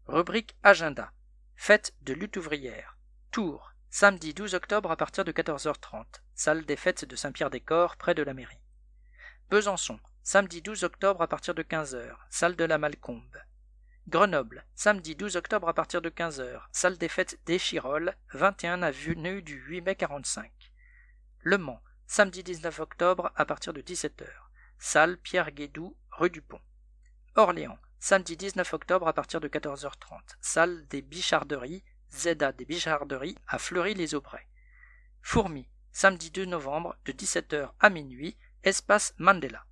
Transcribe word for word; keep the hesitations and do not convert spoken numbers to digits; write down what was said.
Rubrique Agenda. Fête de lutte ouvrière. Tours, samedi douze octobre à partir de quatorze heures trente. Salle des fêtes de Saint-Pierre-des-Corps, près de la mairie. Besançon, samedi douze octobre à partir de quinze heures. Salle de la Malcombe. Grenoble, samedi douze octobre à partir de quinze heures. Salle des fêtes d'Échirolles, vingt et un avenue du huit mai quarante-cinq. Le Mans, samedi dix-neuf octobre à partir de dix-sept heures. Salle Pierre Guédou, rue du Pont. Orléans, samedi dix-neuf octobre à partir de quatorze heures trente. Salle des Bicharderies, Z A des Bicharderies à Fleury-les-Aubrais. Fourmies, samedi deux novembre de dix-sept heures à minuit, espace Mandela.